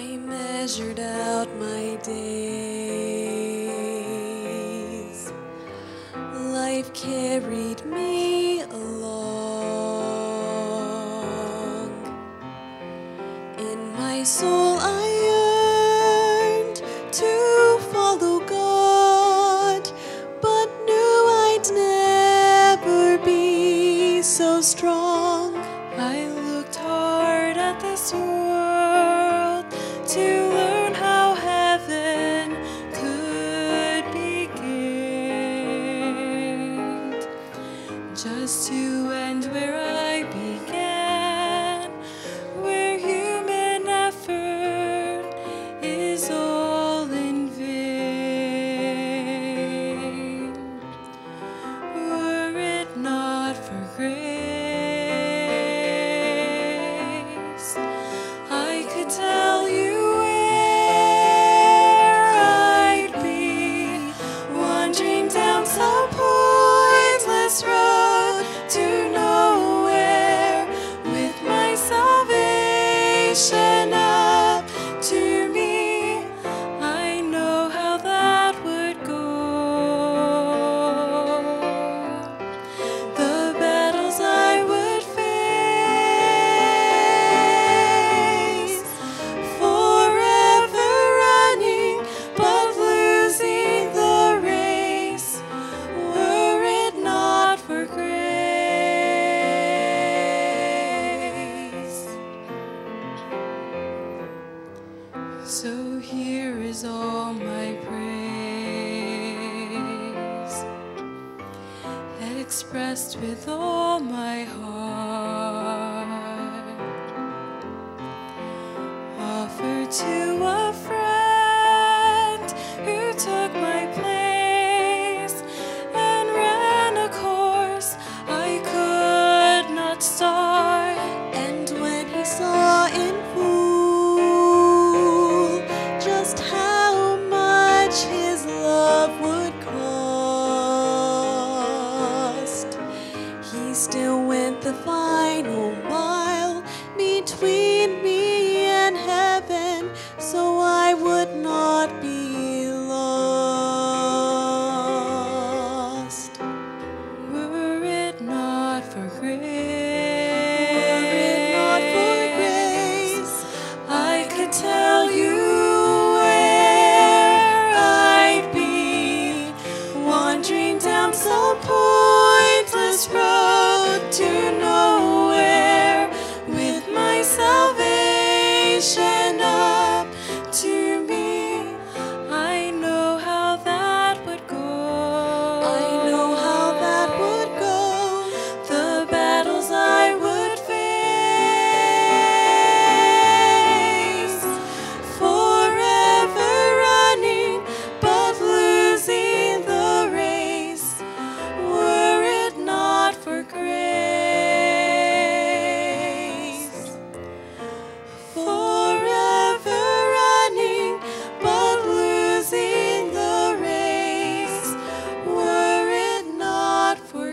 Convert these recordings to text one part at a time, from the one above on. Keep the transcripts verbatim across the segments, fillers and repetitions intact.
I measured out my days. Life carried me along. In my soul I yearned to follow God, but knew I'd never be so strong. I looked hard at this world to learn how heaven could be gained, just to end where I began, where human effort is all in vain. Were it not for grace, I could tell you where I'd be, wandering down some pointless road to nowhere, with my salvation up to me. I know how that would go. The battles I would face, forever running but losing the race, were it not for grace. So here is all my praise, expressed with all my heart, offered to a friend who took my place and ran a course I could not start. And when he saw in full just how much his love would cost, he still went the final mile between me and heaven, so I would not be lost. Were it not for grace, were it not for grace, I could tell you where I'd be, wandering down some pointless road to nowhere, with my salvation up to me. I know how that would go. I know how that would go. The battles I would face, forever running but losing the race, were it not for grace. Forever running but losing the race, were it not for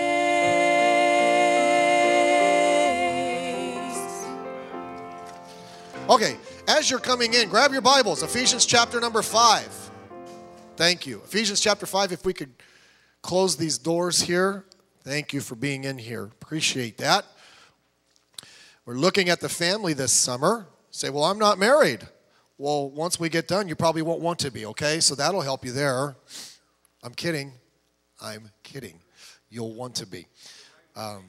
grace. Okay, as you're coming in, grab your Bibles, Ephesians chapter number five. Thank you. Ephesians chapter five, if we could close these doors here. Thank you for being in here. Appreciate that. We're looking at the family this summer. Say, well, I'm not married. Well, once we get done, you probably won't want to be, okay? So that'll help you there. I'm kidding. I'm kidding. You'll want to be. Um,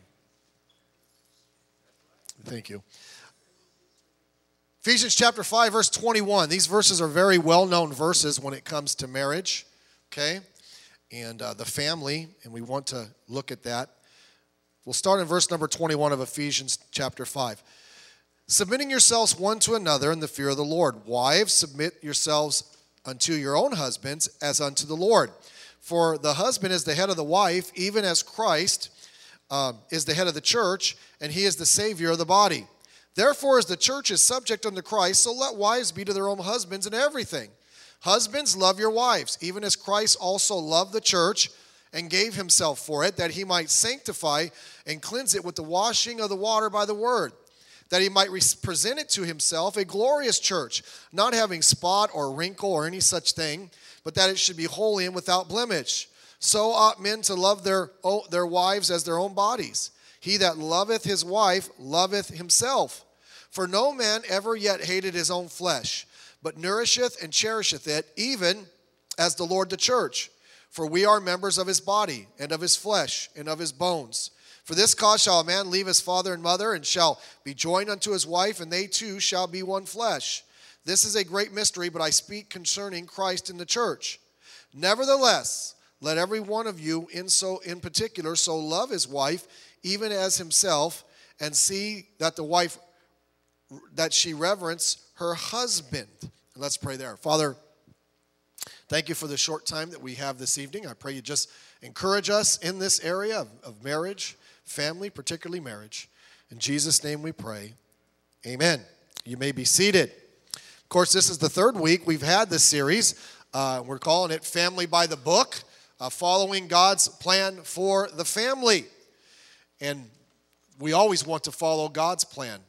thank you. Ephesians chapter five, verse twenty-one. These verses are very well-known verses when it comes to marriage, okay? And uh, the family, and we want to look at that. We'll start in verse number twenty-one of Ephesians chapter five. Submitting yourselves one to another in the fear of the Lord. Wives, submit yourselves unto your own husbands as unto the Lord. For the husband is the head of the wife, even as Christ um, is the head of the church, and he is the Savior of the body. Therefore, as the church is subject unto Christ, so let wives be to their own husbands in everything. Husbands, love your wives, even as Christ also loved the church and gave himself for it, that he might sanctify and cleanse it with the washing of the water by the word, that he might present it to himself a glorious church, not having spot or wrinkle or any such thing, but that it should be holy and without blemish. So ought men to love their, their wives as their own bodies. He that loveth his wife loveth himself. For no man ever yet hated his own flesh, but nourisheth and cherisheth it, even as the Lord the church. For we are members of his body, and of his flesh, and of his bones. For this cause shall a man leave his father and mother, and shall be joined unto his wife, and they two shall be one flesh. This is a great mystery, but I speak concerning Christ and the church. Nevertheless, let every one of you in so in particular so love his wife, even as himself, and see that the wife, that she reverence her husband. And let's pray there. Father, thank you for the short time that we have this evening. I pray you just encourage us in this area of, of marriage, family, particularly marriage. In Jesus' name we pray. Amen. You may be seated. Of course, this is the third week we've had this series. Uh, we're calling it Family by the Book, uh, following God's plan for the family. And we always want to follow God's plan.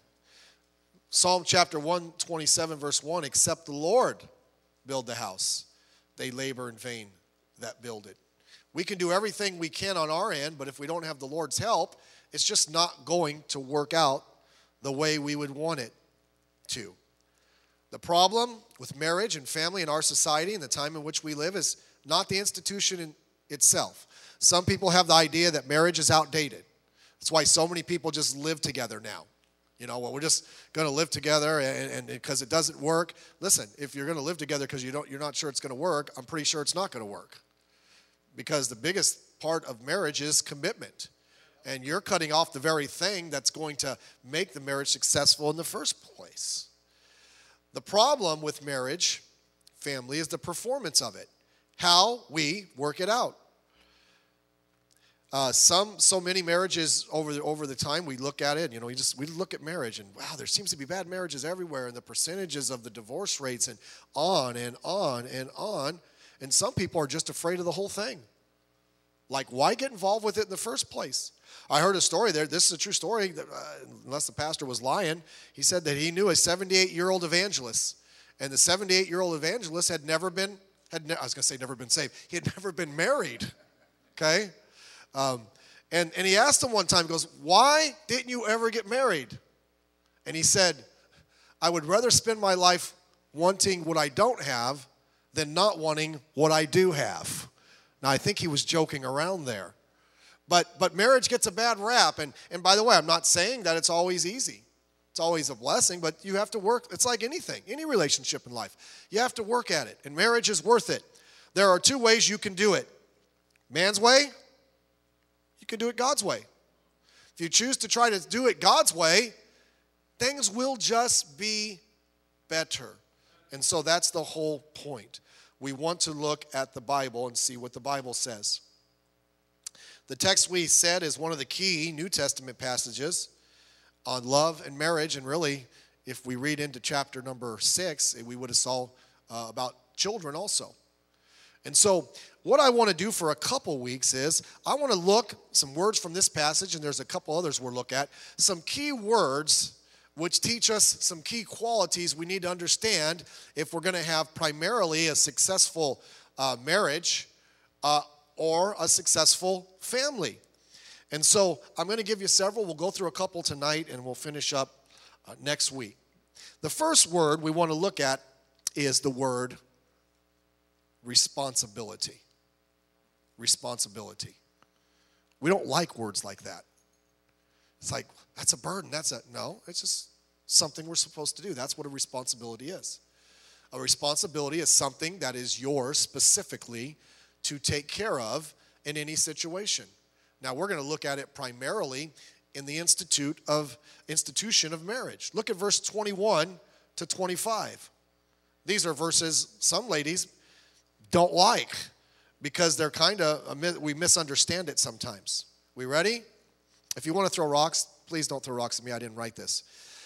Psalm chapter one twenty-seven, verse one, except the Lord build the house, they labor in vain that build it. We can do everything we can on our end, but if we don't have the Lord's help, it's just not going to work out the way we would want it to. The problem with marriage and family in our society and the time in which we live is not the institution in itself. Some people have the idea that marriage is outdated. That's why so many people just live together now. You know, well, we're just going to live together and because it doesn't work. Listen, if you're going to live together because you don't, you're not sure it's going to work, I'm pretty sure it's not going to work. Because the biggest part of marriage is commitment. And you're cutting off the very thing that's going to make the marriage successful in the first place. The problem with marriage, family, is the performance of it. How we work it out. Uh, some, so many marriages over the, over the time we look at it, you know, we just we look at marriage and wow, there seems to be bad marriages everywhere, and the percentages of the divorce rates and on and on and on, and some people are just afraid of the whole thing. Like, why get involved with it in the first place? I heard a story there. This is a true story, that, uh, unless the pastor was lying. He said that he knew a seventy-eight-year-old evangelist, and the seventy-eight-year-old evangelist had never been had ne- I was going to say never been saved. He had never been married. Okay. Um, and, and he asked him one time, he goes, why didn't you ever get married? And he said, I would rather spend my life wanting what I don't have than not wanting what I do have. Now, I think he was joking around there. But but marriage gets a bad rap. And, and by the way, I'm not saying that it's always easy. It's always a blessing, but you have to work. It's like anything, any relationship in life. You have to work at it, and marriage is worth it. There are two ways you can do it. Man's way. You can do it God's way. If you choose to try to do it God's way, things will just be better. And so that's the whole point. We want to look at the Bible and see what the Bible says. The text we said is one of the key New Testament passages on love and marriage. And really, if we read into chapter number six, we would have saw uh, about children also. And so what I want to do for a couple weeks is I want to look some words from this passage, and there's a couple others we'll look at, some key words which teach us some key qualities we need to understand if we're going to have primarily a successful uh, marriage uh, or a successful family. And so I'm going to give you several. We'll go through a couple tonight, and we'll finish up uh, next week. The first word we want to look at is the word responsibility. Responsibility. We don't like words like that. It's like, that's a burden. That's a, no, it's just something we're supposed to do. That's what a responsibility is. A responsibility is something that is yours specifically to take care of in any situation. Now, we're going to look at it primarily in the institute of institution of marriage. Look at verse twenty-one to twenty-five. These are verses some ladies don't like because they're kind of, we misunderstand it sometimes. We ready? If you want to throw rocks, please don't throw rocks at me. I didn't write this.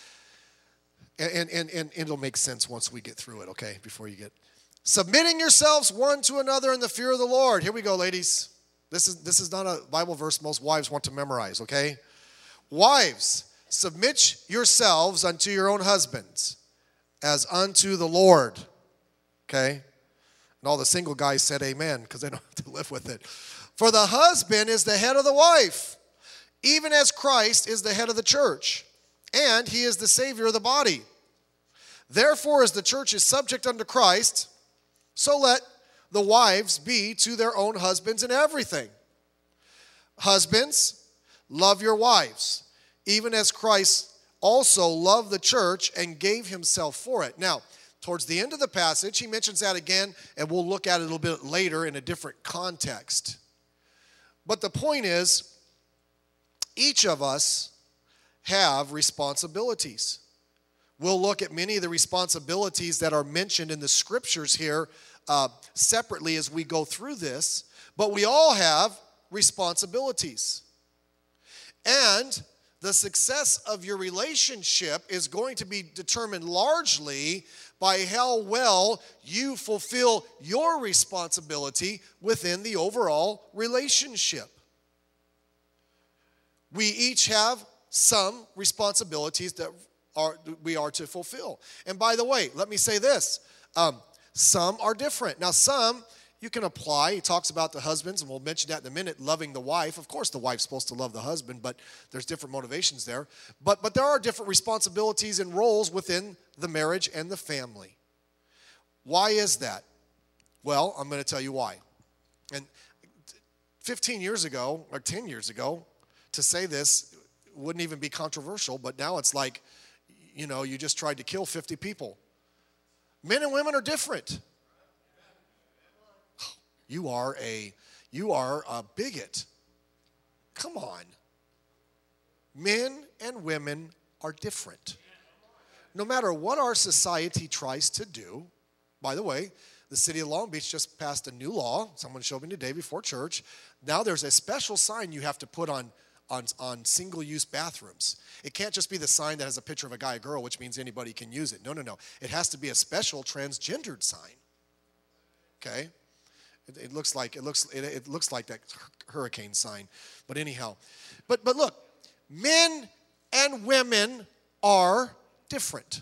And, and, and it'll make sense once we get through it, okay, before you get. Submitting yourselves one to another in the fear of the Lord. Here we go, ladies. This is, this is not a Bible verse most wives want to memorize, okay? Wives, submit yourselves unto your own husbands as unto the Lord. Okay? And all the single guys said amen because they don't have to live with it. For the husband is the head of the wife, even as Christ is the head of the church, and he is the Savior of the body. Therefore, as the church is subject unto Christ, so let the wives be to their own husbands in everything. Husbands, love your wives, even as Christ also loved the church and gave himself for it. Now, towards the end of the passage, he mentions that again, and we'll look at it a little bit later in a different context. But the point is, each of us have responsibilities. We'll look at many of the responsibilities that are mentioned in the scriptures here uh, separately as we go through this, but we all have responsibilities. And the success of your relationship is going to be determined largely by how well you fulfill your responsibility within the overall relationship. We each have some responsibilities that are we are to fulfill. And by the way, let me say this. Um, some are different. Now, some you can apply. He talks about the husbands, and we'll mention that in a minute, loving the wife. Of course, the wife's supposed to love the husband, but there's different motivations there. But, but there are different responsibilities and roles within the marriage and the family. Why is that? Well, I'm going to tell you why. And fifteen years ago, or ten years ago, to say this wouldn't even be controversial, but now it's like, you know, you just tried to kill fifty people. Men and women are different. You are a, you are a bigot. Come on. Men and women are different. No matter what our society tries to do, by the way, the city of Long Beach just passed a new law. Someone showed me today before church. Now there's a special sign you have to put on, on, on single-use bathrooms. It can't just be the sign that has a picture of a guy or girl, which means anybody can use it. No, no, no. It has to be a special transgendered sign. Okay? It, it looks like it looks it, it looks like that hurricane sign. But anyhow, but but look, men and women are different.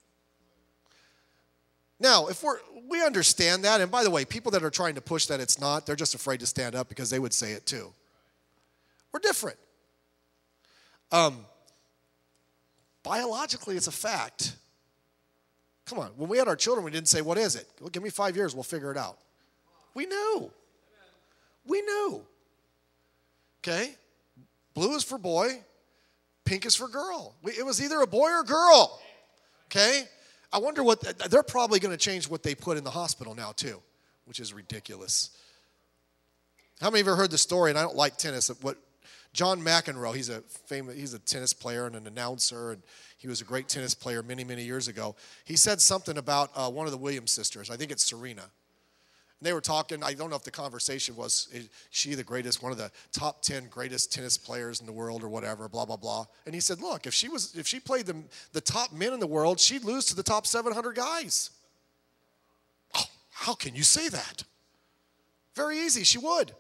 Now, if we're we understand that, and by the way, people that are trying to push that it's not, they're just afraid to stand up because they would say it too. We're different. Um, biologically, it's a fact. Come on, when we had our children, we didn't say, what is it? Well, give me five years, we'll figure it out. We knew. We knew. Okay? Blue is for boy, pink is for girl. It was either a boy or girl. Okay? I wonder what, they're probably going to change what they put in the hospital now too, which is ridiculous. How many of you have heard the story, and I don't like tennis, what John McEnroe, he's a famous, he's a tennis player and an announcer, and he was a great tennis player many, many years ago. He said something about uh, one of the Williams sisters. I think it's Serena. And they were talking, I don't know if the conversation was, is she the greatest, one of the top ten greatest tennis players in the world or whatever, blah, blah, blah. And he said, look, if she was, if she played the, the top men in the world, she'd lose to the top seven hundred guys. Oh, how can you say that? Very easy, she would.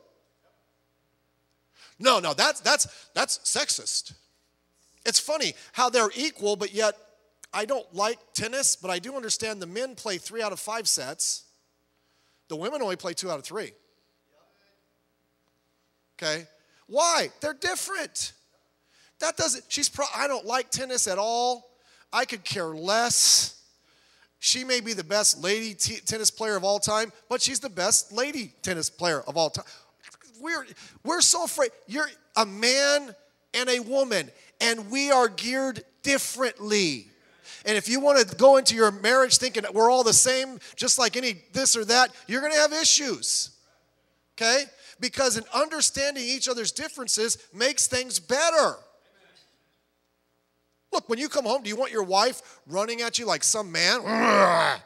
No, no, that's, that's, that's sexist. It's funny how they're equal, but yet I don't like tennis, but I do understand the men play three out of five sets. The women only play two out of three. Okay? Why? They're different. That doesn't, she's pro, I don't like tennis at all. I could care less. She may be the best lady t- tennis player of all time, but she's the best lady tennis player of all time. We're, we're so afraid. You're a man and a woman, and we are geared differently. And if you want to go into your marriage thinking that we're all the same, just like any this or that, you're going to have issues. Okay? Because in understanding each other's differences makes things better. Look, when you come home, do you want your wife running at you like some man?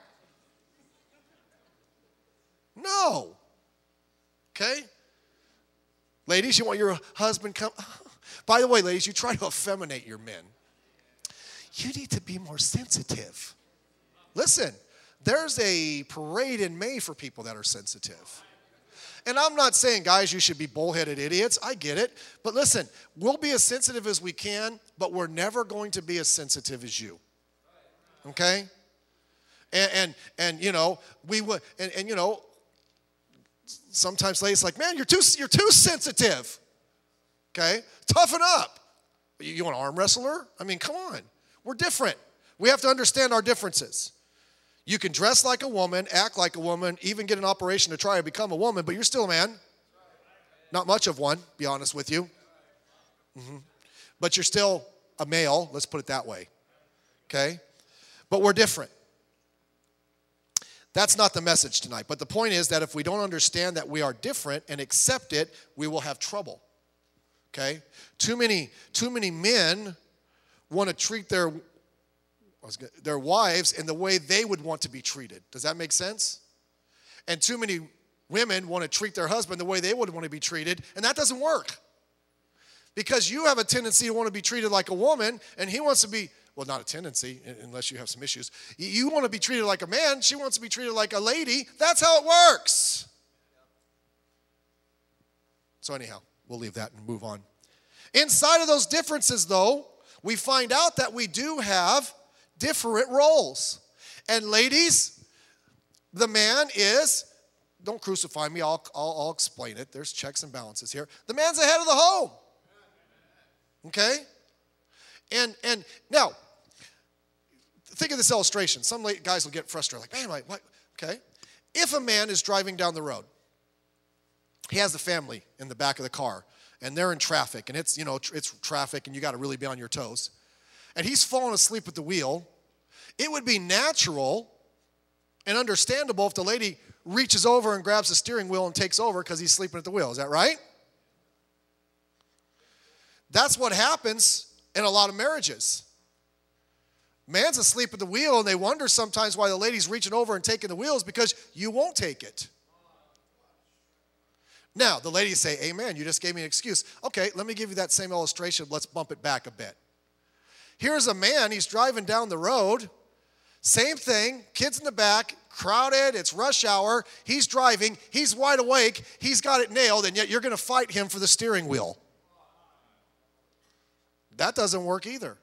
No. Okay? Ladies, you want your husband come? By the way, ladies, you try to effeminate your men. You need to be more sensitive. Listen, there's a parade in May for people that are sensitive. And I'm not saying, guys, you should be bullheaded idiots. I get it. But listen, we'll be as sensitive as we can, but we're never going to be as sensitive as you. Okay? And, and, and you know, we would, and, and, you know, sometimes ladies like, man, you're too, you're too sensitive. Okay? Toughen up. You, you want to arm wrestle her? I mean, come on. We're different. We have to understand our differences. You can dress like a woman, act like a woman, even get an operation to try to become a woman, but you're still a man. Not much of one, be honest with you. Mm-hmm. But you're still a male, let's put it that way. Okay? But we're different. That's not the message tonight. But the point is that if we don't understand that we are different and accept it, we will have trouble. Okay? Too many, too many men want to treat their, their wives in the way they would want to be treated. Does that make sense? And too many women want to treat their husband the way they would want to be treated, and that doesn't work. Because you have a tendency to want to be treated like a woman, and he wants to be, well, not a tendency, unless you have some issues. You want to be treated like a man, she wants to be treated like a lady. That's how it works. So anyhow, we'll leave that and move on. Inside of those differences, though, we find out that we do have different roles. And ladies, the man is, don't crucify me, I'll, I'll, I'll explain it. There's checks and balances here. The man's the head of the home. Okay? And and now, think of this illustration. Some guys will get frustrated, like, man, like, what? Okay? If a man is driving down the road, he has the family in the back of the car, and they're in traffic, and it's, you know, it's traffic, and you got to really be on your toes. And he's falling asleep at the wheel. It would be natural and understandable if the lady reaches over and grabs the steering wheel and takes over because he's sleeping at the wheel. Is that right? That's what happens in a lot of marriages. Man's asleep at the wheel, and they wonder sometimes why the lady's reaching over and taking the wheels, because you won't take it. Now, the ladies say, amen, you just gave me an excuse. Okay, let me give you that same illustration. Let's bump it back a bit. Here's a man, he's driving down the road. Same thing, kids in the back, crowded, it's rush hour. He's driving, he's wide awake, he's got it nailed, and yet you're going to fight him for the steering wheel. That doesn't work either.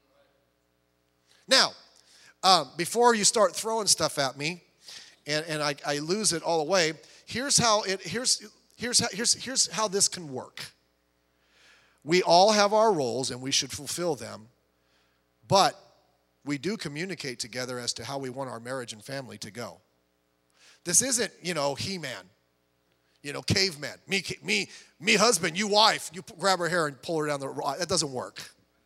Now, um, before you start throwing stuff at me, and, and I, I lose it all away, here's how it here's here's how here's here's how this can work. We all have our roles, and we should fulfill them, but we do communicate together as to how we want our marriage and family to go. This isn't, you know, He-Man, you know, caveman. Me, me, me, husband, you wife. You grab her hair and pull her down the road. That doesn't work.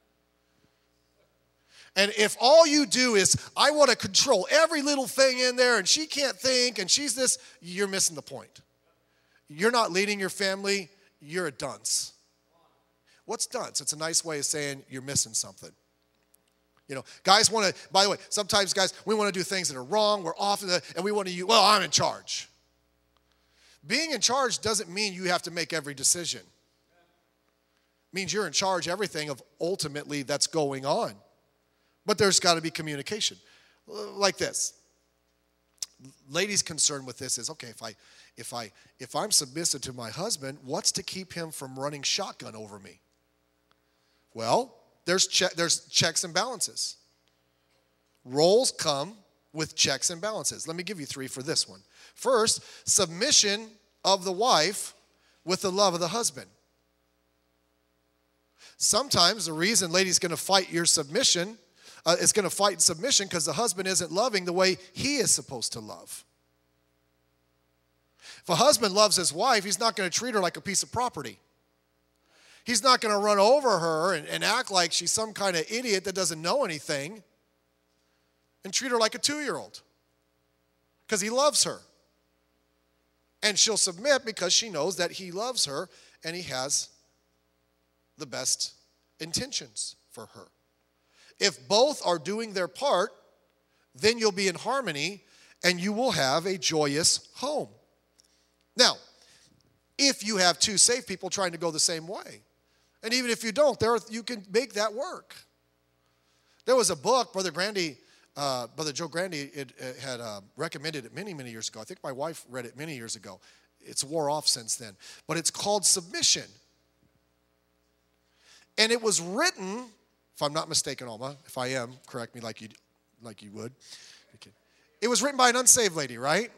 And if all you do is, I want to control every little thing in there, and she can't think, and she's this, you're missing the point. You're not leading your family. You're a dunce. What's dunce? It's a nice way of saying you're missing something. You know, guys want to, by the way, sometimes guys, we want to do things that are wrong, we're off, the, and we want to use, well, I'm in charge. Being in charge doesn't mean you have to make every decision. It means you're in charge of everything of ultimately that's going on. But there's got to be communication. Like this. Ladies' concern with this is, okay, if I if I if I'm submissive to my husband, what's to keep him from running shotgun over me? Well, there's che- there's checks and balances. Roles come with checks and balances. Let me give you three for this one. First, submission of the wife with the love of the husband. Sometimes the reason lady's going to fight your submission uh, is going to fight in submission because the husband isn't loving the way he is supposed to love. If a husband loves his wife, he's not going to treat her like a piece of property. He's not going to run over her and, and act like she's some kind of idiot that doesn't know anything and treat her like a two-year-old because he loves her. And she'll submit because she knows that he loves her and he has the best intentions for her. If both are doing their part, then you'll be in harmony and you will have a joyous home. Now, if you have two saved people trying to go the same way, and even if you don't, there are, you can make that work. There was a book, Brother Grandy, uh, Brother Joe Grandy it, it had uh, recommended it many, many years ago. I think my wife read it many years ago. it's wore off since then. But it's called submission. And it was written, if I'm not mistaken, Alma, if I am, correct me like you like you would. Okay. It was written by an unsaved lady, right?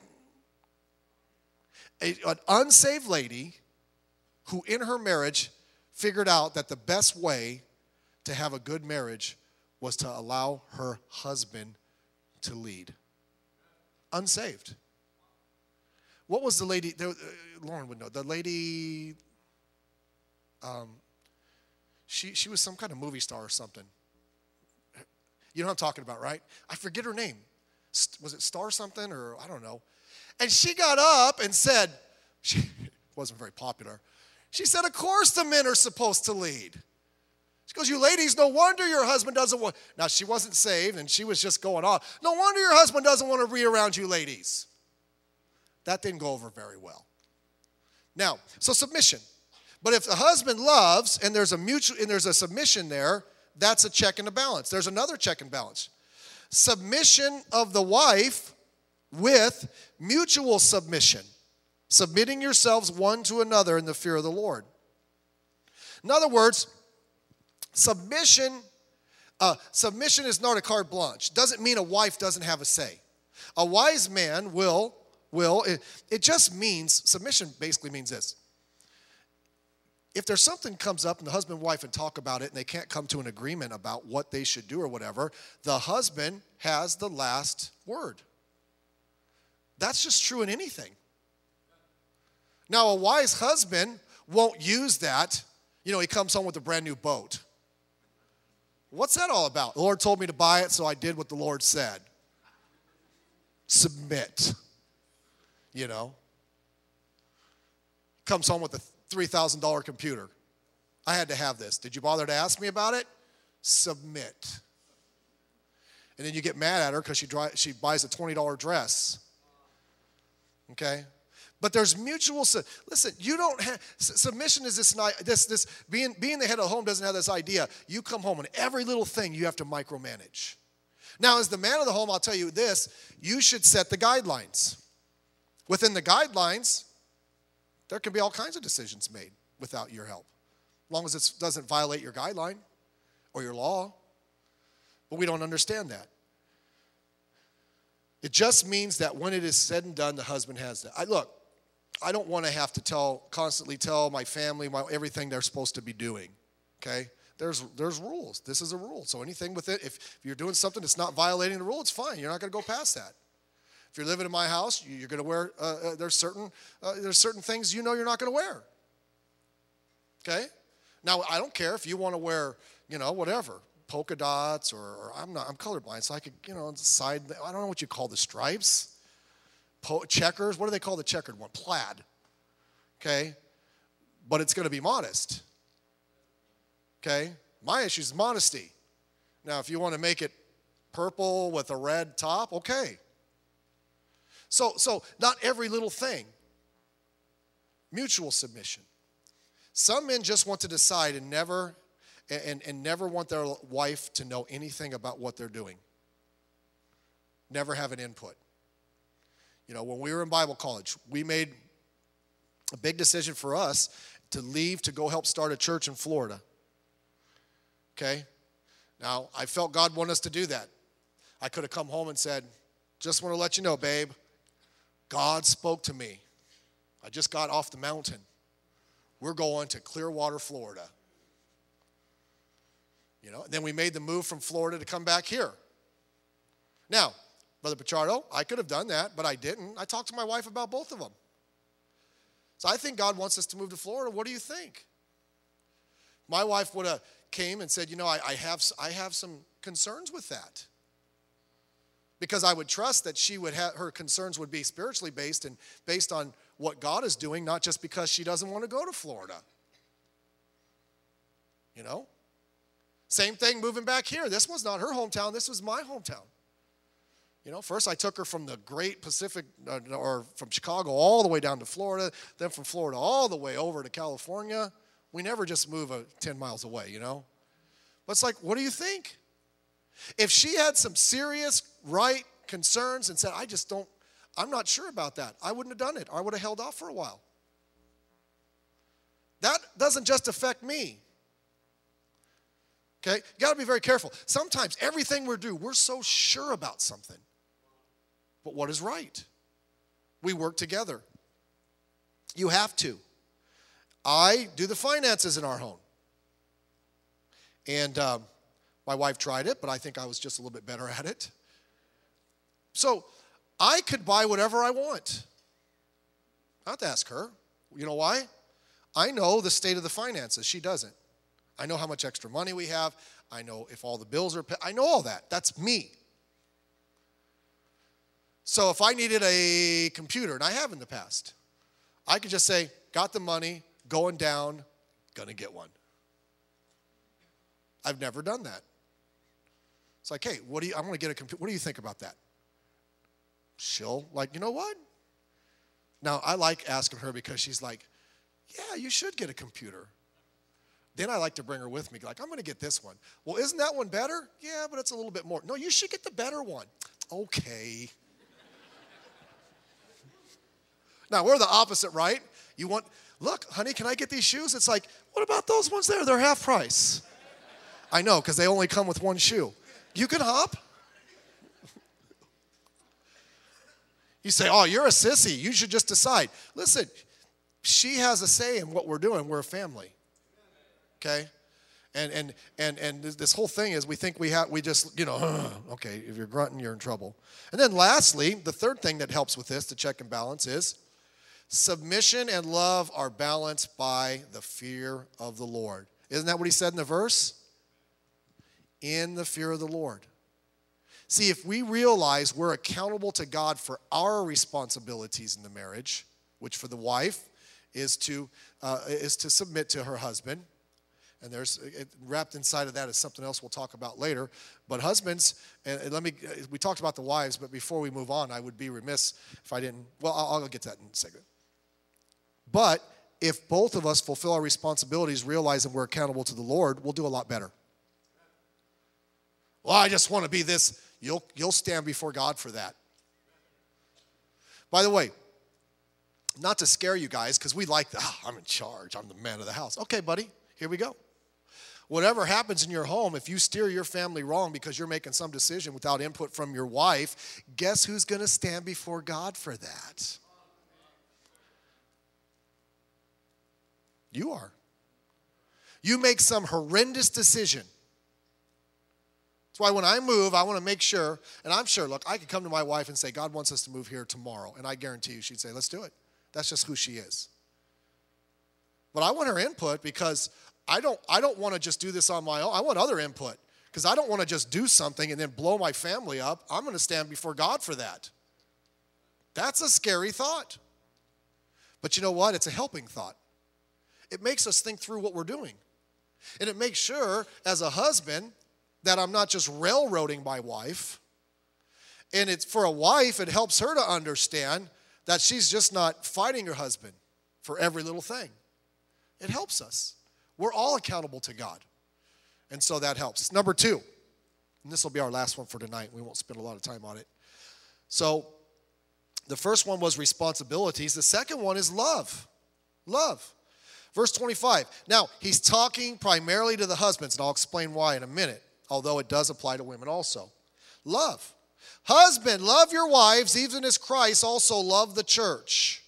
A, an unsaved lady who in her marriage figured out that the best way to have a good marriage was to allow her husband to lead. Unsaved. What was the lady, there, uh, Lauren would know, the lady, um, she, she was some kind of movie star or something. You know what I'm talking about, right? I forget her name. Was it Star something or I don't know. And she got up and said, she wasn't very popular. She said, of course the men are supposed to lead. She goes, you ladies, no wonder your husband doesn't want, now she wasn't saved and she was just going on. No wonder your husband doesn't want to be around you ladies. That didn't go over very well. Now, so submission. But if the husband loves and there's a mutual and there's a submission there, that's a check and a balance. There's another check and balance. Submission of the wife with mutual submission. Submitting yourselves one to another in the fear of the Lord. In other words, submission, uh, submission is not a carte blanche. Doesn't mean a wife doesn't have a say. A wise man will, will, it, it just means, submission basically means this. If there's something comes up and the husband and wife and talk about it and they can't come to an agreement about what they should do or whatever, the husband has the last word. That's just true in anything. Now, a wise husband won't use that. You know, he comes home with a brand new boat. What's that all about? The Lord told me to buy it, so I did what the Lord said. Submit. You know. Comes home with a three thousand dollars computer. I had to have this. Did you bother to ask me about it? Submit. And then you get mad at her because she, she buys a twenty dollars dress. Okay? But there's mutual, listen, you don't have, submission is this, this, this being, being the head of the home doesn't have this idea. You come home and every little thing you have to micromanage. Now, as the man of the home, I'll tell you this, you should set the guidelines. Within the guidelines, there can be all kinds of decisions made without your help, as long as it doesn't violate your guideline or your law. But we don't understand that. It just means that when it is said and done, the husband has that. I, look, I don't want to have to tell, constantly tell my family my, everything they're supposed to be doing, okay? There's there's rules. This is a rule. So anything with it, if, if you're doing something that's not violating the rule, it's fine. You're not going to go past that. If you're living in my house, you're going to wear, uh, uh, there's certain uh, there's certain things you know you're not going to wear, okay? Now, I don't care if you want to wear, you know, whatever, polka dots or, or I'm not, I'm colorblind, so I could, you know, side, I don't know what you call the stripes. Po- checkers, what do they call the checkered one? Plaid, okay? But it's going to be modest, okay? My issue is modesty. Now, if you want to make it purple with a red top, okay. So, so not every little thing. Mutual submission. Some men just want to decide and never, and, and never want their wife to know anything about what they're doing. Never have an input. You know, when we were in Bible college, we made a big decision for us to leave to go help start a church in Florida. Okay? Now, I felt God wanted us to do that. I could have come home and said, just want to let you know, babe, God spoke to me. I just got off the mountain. We're going to Clearwater, Florida. You know, and then we made the move from Florida to come back here. Now, Brother Pichardo, I could have done that, but I didn't. I talked to my wife about both of them. So I think God wants us to move to Florida. What do you think? My wife would have came and said, you know, I, I have I have some concerns with that. Because I would trust that she would have, her concerns would be spiritually based and based on what God is doing, not just because she doesn't want to go to Florida. You know? Same thing moving back here. This was not her hometown. This was my hometown. You know, first I took her from the great Pacific, uh, or from Chicago all the way down to Florida, then from Florida all the way over to California. We never just move a, ten miles away, you know. But it's like, what do you think? If she had some serious, right concerns and said, I just don't, I'm not sure about that. I wouldn't have done it. I would have held off for a while. That doesn't just affect me. Okay? You got to be very careful. Sometimes everything we do, we're so sure about something. But what is right? We work together. You have to. I do the finances in our home. And um, my wife tried it, but I think I was just a little bit better at it. So I could buy whatever I want. I don't have to ask her. You know why? I know the state of the finances. She doesn't. I know how much extra money we have. I know if all the bills are paid. I know all that. That's me. So if I needed a computer, and I have in the past, I could just say, got the money, going down, gonna get one. I've never done that. It's like, hey, what do you, I'm gonna get a computer. What do you think about that? She'll like, you know what? Now, I like asking her because she's like, yeah, you should get a computer. Then I like to bring her with me, like, I'm gonna get this one. Well, isn't that one better? Yeah, but it's a little bit more. No, you should get the better one. Okay. Now, we're the opposite, right? You want, look, honey, can I get these shoes? It's like, what about those ones there? They're half price. I know, because they only come with one shoe. You can hop. You say, oh, you're a sissy. You should just decide. Listen, she has a say in what we're doing. We're a family. Okay? And and and and this whole thing is we think we have, we just, you know, okay, if you're grunting, you're in trouble. And then lastly, the third thing that helps with this, to check and balance, is submission and love are balanced by the fear of the Lord. Isn't that what he said in the verse? In the fear of the Lord. See, if we realize we're accountable to God for our responsibilities in the marriage, which for the wife is to uh, is to submit to her husband, and there's it, wrapped inside of that is something else we'll talk about later. But husbands, and let me, we talked about the wives, but before we move on, I would be remiss if I didn't, well, I'll, I'll get to that in a second. But if both of us fulfill our responsibilities, realizing we're accountable to the Lord, we'll do a lot better. Well, I just want to be this. You'll, you'll stand before God for that. By the way, not to scare you guys, because we like, oh, I'm in charge. I'm the man of the house. Okay, buddy, here we go. Whatever happens in your home, if you steer your family wrong because you're making some decision without input from your wife, guess who's going to stand before God for that? You are. You make some horrendous decision. That's why when I move, I want to make sure, and I'm sure, look, I could come to my wife and say, God wants us to move here tomorrow, and I guarantee you she'd say, let's do it. That's just who she is. But I want her input because I don't, I don't want to just do this on my own. I want other input because I don't want to just do something and then blow my family up. I'm going to stand before God for that. That's a scary thought. But you know what? It's a helping thought. It makes us think through what we're doing. And it makes sure, as a husband, that I'm not just railroading my wife. And it's for a wife, it helps her to understand that she's just not fighting her husband for every little thing. It helps us. We're all accountable to God. And so that helps. Number two, and this will be our last one for tonight. We won't spend a lot of time on it. So the first one was responsibilities. The second one is love. Love. Verse twenty-five. Now, he's talking primarily to the husbands, and I'll explain why in a minute, although it does apply to women also. Love. Husband, love your wives, even as Christ also loved the church.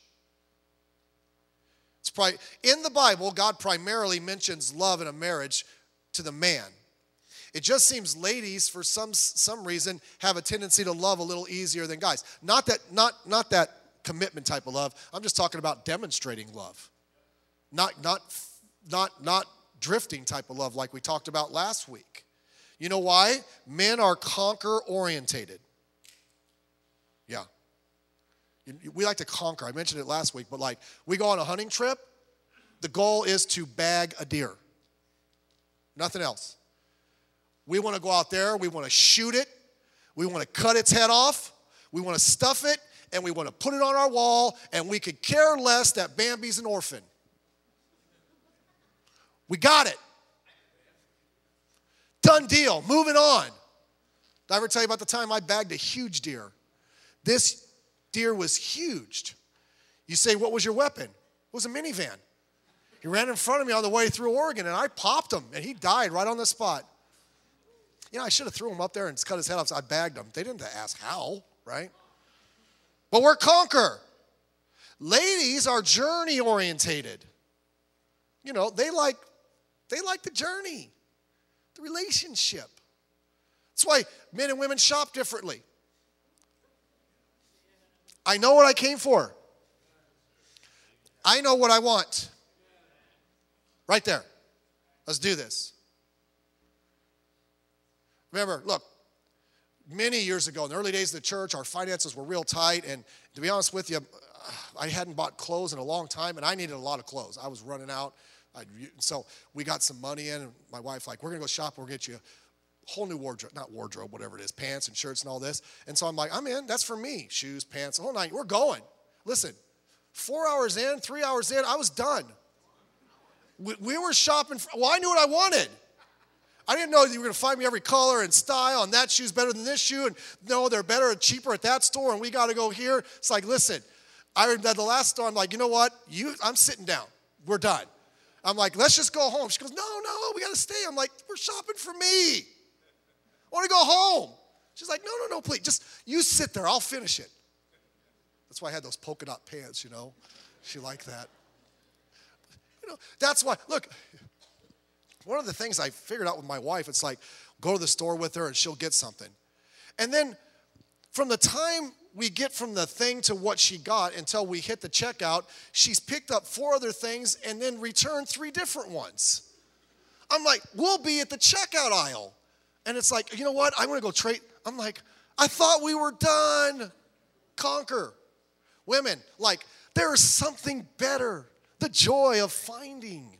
It's pri- in the Bible, God primarily mentions love in a marriage to the man. It just seems ladies, for some some reason, have a tendency to love a little easier than guys. Not that, not, not that commitment type of love. I'm just talking about demonstrating love. Not, not, not, not drifting type of love like we talked about last week. You know why? Men are conquer-orientated. Yeah. We like to conquer. I mentioned it last week, but like we go on a hunting trip, the goal is to bag a deer. Nothing else. We want to go out there, we want to shoot it, we want to cut its head off, we want to stuff it, and we want to put it on our wall, and we could care less that Bambi's an orphan. We got it. Done deal. Moving on. Did I ever tell you about the time I bagged a huge deer? This, deer was huge. You say, what was your weapon? It was a minivan. He ran in front of me on the way through Oregon, and I popped him, and he died right on the spot. You know, I should have threw him up there and cut his head off, so I bagged him. They didn't ask how, right? But we're conquer. Ladies are journey-orientated. You know, they like, they like the journey, the relationship. That's why men and women shop differently. I know what I came for. I know what I want. Right there. Let's do this. Remember, look, many years ago, in the early days of the church, our finances were real tight, and to be honest with you, I hadn't bought clothes in a long time, and I needed a lot of clothes. I was running out. I'd, so we got some money in, and my wife like, we're going to go shop, we'll get you a whole new wardrobe, not wardrobe, whatever it is, pants and shirts and all this. And so I'm like, I'm in, that's for me. Shoes, pants, the whole night. We're going. Listen, four hours in, three hours in, I was done. We, we were shopping, for, well, I knew what I wanted. I didn't know you were going to find me every color and style, and that shoe's better than this shoe, and no, they're better and cheaper at that store, and we got to go here. It's like, listen, I at the last store, I'm like, you know what? You, I'm sitting down. We're done. I'm like, let's just go home. She goes, no, no, we got to stay. I'm like, we're shopping for me. I want to go home. She's like, no, no, no, please. Just, you sit there. I'll finish it. That's why I had those polka dot pants, you know. She liked that. You know, that's why, look, one of the things I figured out with my wife, it's like, go to the store with her and she'll get something. And then from the time we get from the thing to what she got until we hit the checkout, she's picked up four other things and then returned three different ones. I'm like, we'll be at the checkout aisle. And it's like, you know what? I'm going to go trade. I'm like, I thought we were done. Conquer. Women, like, there is something better. The joy of finding.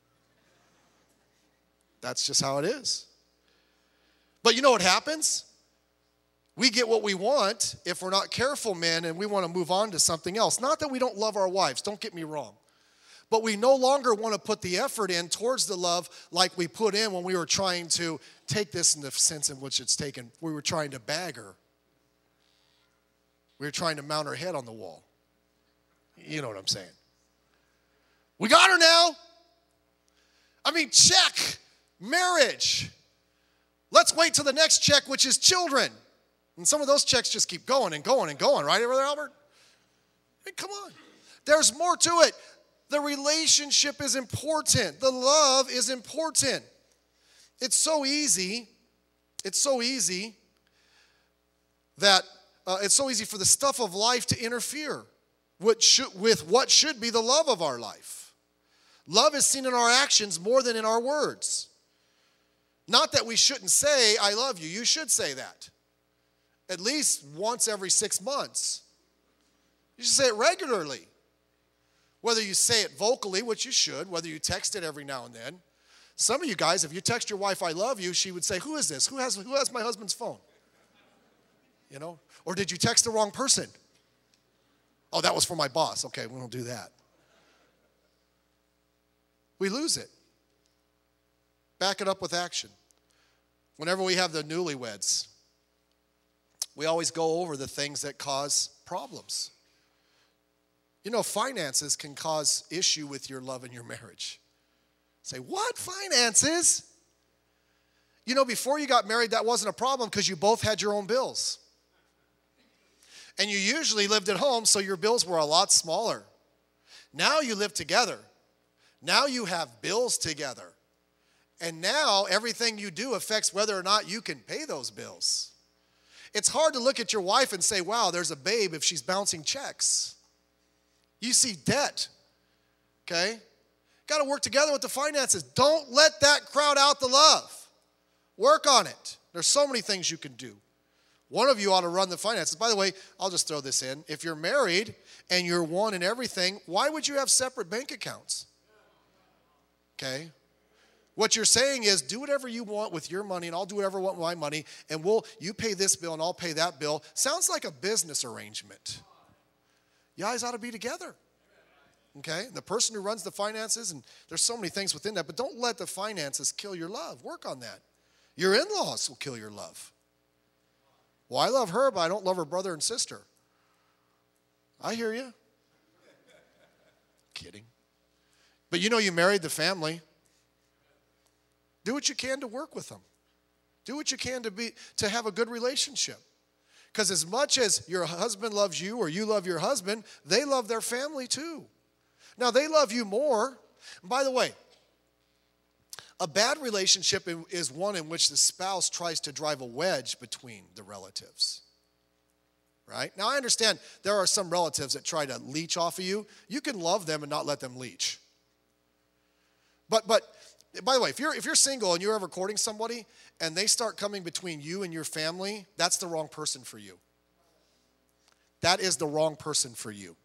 That's just how it is. But you know what happens? We get what we want if we're not careful, men, and we want to move on to something else. Not that we don't love our wives, don't get me wrong. But we no longer want to put the effort in towards the love like we put in when we were trying to take this in the sense in which it's taken. We were trying to bag her. We were trying to mount her head on the wall. You know what I'm saying. We got her now. I mean, check. Marriage. Let's wait till the next check, which is children. And some of those checks just keep going and going and going. Right over there, Albert? Hey, come on. There's more to it. The relationship is important. The love is important. It's so easy. It's so easy that uh, it's so easy for the stuff of life to interfere with, should, with what should be the love of our life. Love is seen in our actions more than in our words. Not that we shouldn't say, I love you. You should say that. At least once every six months. You should say it regularly. Whether you say it vocally, which you should, whether you text it every now and then. Some of you guys, if you text your wife, I love you, she would say, who is this? Who has, who has my husband's phone? You know? Or did you text the wrong person? Oh, that was for my boss. Okay, we don't do that. We lose it. Back it up with action. Whenever we have the newlyweds, we always go over the things that cause problems. You know, finances can cause issue with your love and your marriage. Say, what? Finances? You know, before you got married, that wasn't a problem because you both had your own bills. And you usually lived at home, so your bills were a lot smaller. Now you live together. Now you have bills together. And now everything you do affects whether or not you can pay those bills. It's hard to look at your wife and say, wow, there's a babe if she's bouncing checks. You see debt, okay? Got to work together with the finances. Don't let that crowd out the love. Work on it. There's so many things you can do. One of you ought to run the finances. By the way, I'll just throw this in. If you're married and you're one in everything, why would you have separate bank accounts? Okay? What you're saying is do whatever you want with your money and I'll do whatever I want with my money and we'll you pay this bill and I'll pay that bill. Sounds like a business arrangement. You guys ought to be together. Okay? The person who runs the finances, and there's so many things within that, but don't let the finances kill your love. Work on that. Your in-laws will kill your love. Well, I love her, but I don't love her brother and sister. I hear you. Kidding. But you know you married the family. Do what you can to work with them. Do what you can to be to have a good relationship. Because as much as your husband loves you or you love your husband, they love their family too. Now, they love you more. And by the way, a bad relationship is one in which the spouse tries to drive a wedge between the relatives. Right? Now, I understand there are some relatives that try to leech off of you. You can love them and not let them leech. But, but by the way, if you're, if you're single and you're ever courting somebody and they start coming between you and your family, that's the wrong person for you. That is the wrong person for you.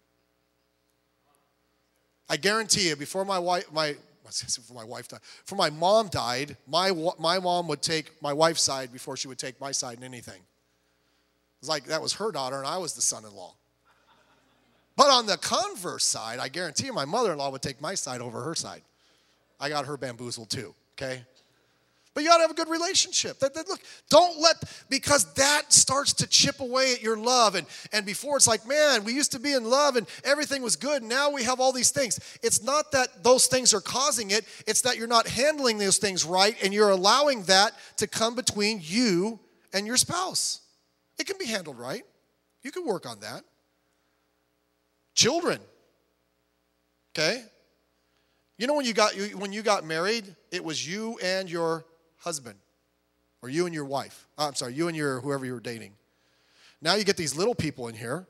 I guarantee you, before my wife, my, before my wife died, before my mom died, my, my mom would take my wife's side before she would take my side in anything. It was like that was her daughter and I was the son-in-law. But on the converse side, I guarantee you my mother-in-law would take my side over her side. I got her bamboozled too, okay? But you got to have a good relationship. That, that, look, don't let, because that starts to chip away at your love. And, and before it's like, man, we used to be in love and everything was good. And now we have all these things. It's not that those things are causing it. It's that you're not handling those things right and you're allowing that to come between you and your spouse. It can be handled right. You can work on that. Children, okay? You know when you got when you got married, it was you and your husband, or you and your wife. Oh, I'm sorry, you and your whoever you were dating. Now you get these little people in here.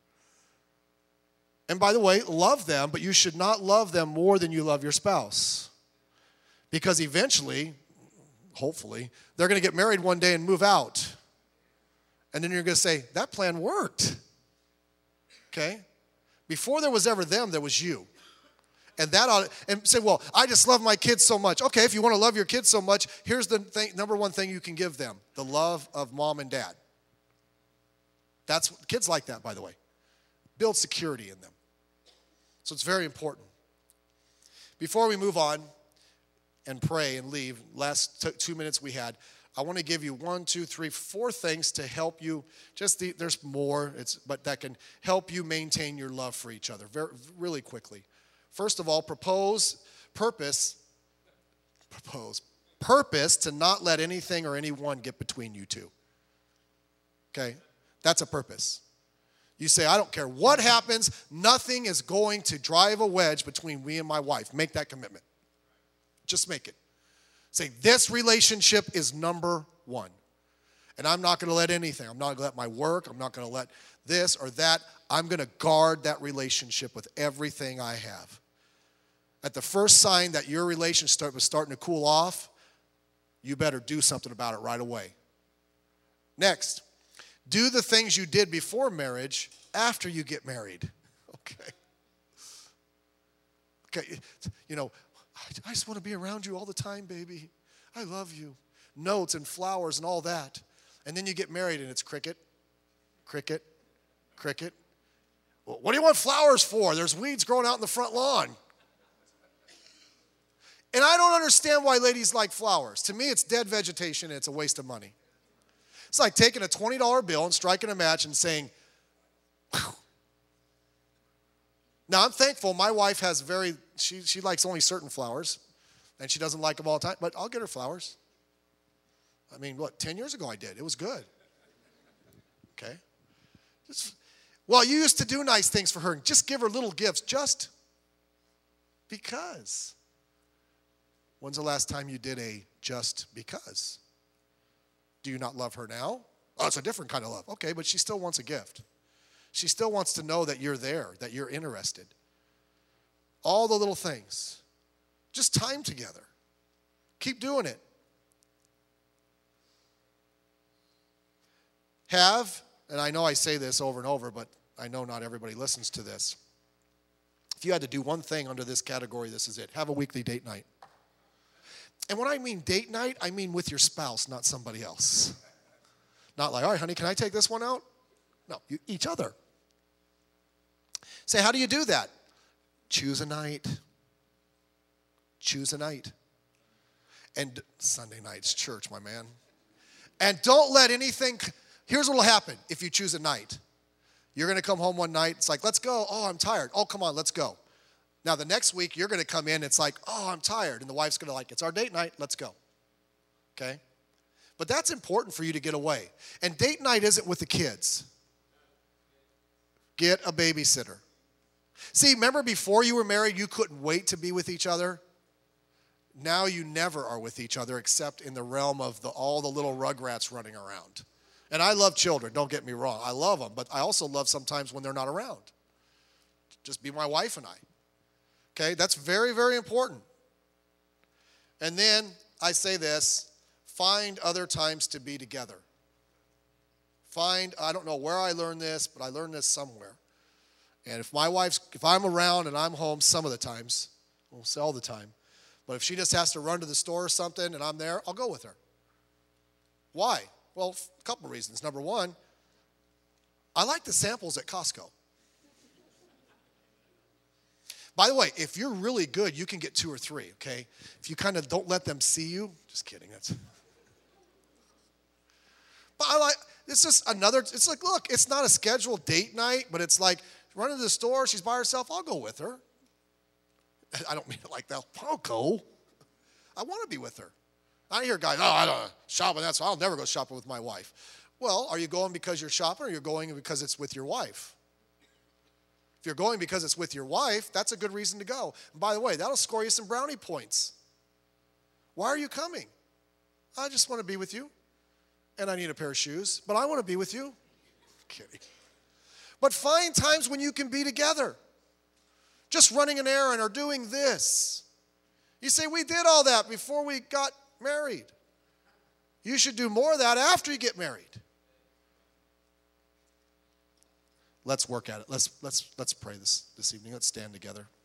And by the way, love them, but you should not love them more than you love your spouse. Because eventually, hopefully, they're going to get married one day and move out. And then you're going to say, that plan worked. Okay? Before there was ever them, there was you. And that ought, and say, well, I just love my kids so much. Okay, if you want to love your kids so much, here's the thing, number one thing you can give them, the love of mom and dad. That's kids like that, by the way. Build security in them. So it's very important. Before we move on and pray and leave, last t- two minutes we had, I want to give you one, two, three, four things to help you. Just the, there's more, it's but that can help you maintain your love for each other very, really quickly. First of all, propose, purpose, propose, purpose to not let anything or anyone get between you two. Okay? That's a purpose. You say, I don't care what happens, nothing is going to drive a wedge between me and my wife. Make that commitment. Just make it. Say, this relationship is number one. And I'm not going to let anything. I'm not going to let my work. I'm not going to let this or that. I'm going to guard that relationship with everything I have. At the first sign that your relationship was starting to cool off, you better do something about it right away. Next, do the things you did before marriage after you get married. Okay. Okay, you know, I just want to be around you all the time, baby. I love you. Notes and flowers and all that. And then you get married and it's cricket, cricket, cricket. Well, what do you want flowers for? There's weeds growing out in the front lawn. And I don't understand why ladies like flowers. To me, it's dead vegetation and it's a waste of money. It's like taking a twenty dollar bill and striking a match and saying, whew. Now, I'm thankful my wife has very, she, she likes only certain flowers, and she doesn't like them all the time, but I'll get her flowers. I mean, what, ten years ago I did. It was good. Okay? Just, well, you used to do nice things for her. Just give her little gifts just because. When's the last time you did a just because? Do you not love her now? Oh, it's a different kind of love. Okay, but she still wants a gift. She still wants to know that you're there, that you're interested. All the little things. Just time together. Keep doing it. Have, and I know I say this over and over, but I know not everybody listens to this. If you had to do one thing under this category, this is it. Have a weekly date night. And when I mean date night, I mean with your spouse, not somebody else. Not like, all right, honey, can I take this one out? No, you, each other. Say, how do you do that? Choose a night. Choose a night. And Sunday night's church, my man. And don't let anything, here's what will happen if you choose a night. You're going to come home one night. It's like, let's go. Oh, I'm tired. Oh, come on, let's go. Now, the next week, you're going to come in. It's like, oh, I'm tired. And the wife's going to like, it's our date night. Let's go. Okay? But that's important for you to get away. And date night isn't with the kids. Get a babysitter. See, remember before you were married, you couldn't wait to be with each other? Now you never are with each other except in the realm of the, all the little rugrats running around. And I love children, don't get me wrong. I love them, but I also love sometimes when they're not around. Just be my wife and I. Okay, that's very, very important. And then I say this, find other times to be together. Find, I don't know where I learned this, but I learned this somewhere. And if my wife's, if I'm around and I'm home some of the times, I won't say all the time, but if she just has to run to the store or something and I'm there, I'll go with her. Why? Well, a couple of reasons. Number one, I like the samples at Costco. By the way, if you're really good, you can get two or three, okay? If you kind of don't let them see you, just kidding. That's. But I like, it's just another, it's like, look, it's not a scheduled date night, but it's like, run to the store, she's by herself, I'll go with her. I don't mean it like that. I'll go. I want to be with her. I hear guys, oh, I don't know, shopping, that's, I'll never go shopping with my wife. Well, are you going because you're shopping or you're going because it's with your wife? If you're going because it's with your wife, that's a good reason to go. And by the way, that'll score you some brownie points. Why are you coming? I just want to be with you. And I need a pair of shoes, but I want to be with you. Kidding. But find times when you can be together. Just running an errand or doing this. You say, we did all that before we got married. You should do more of that after you get married. Let's work at it. Let's let's let's pray this this evening. Let's stand together.